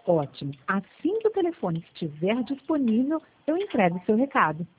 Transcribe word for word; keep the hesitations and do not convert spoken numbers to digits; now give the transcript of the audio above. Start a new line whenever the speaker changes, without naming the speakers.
Ótimo. Assim que o telefone estiver disponível, eu entrego seu recado.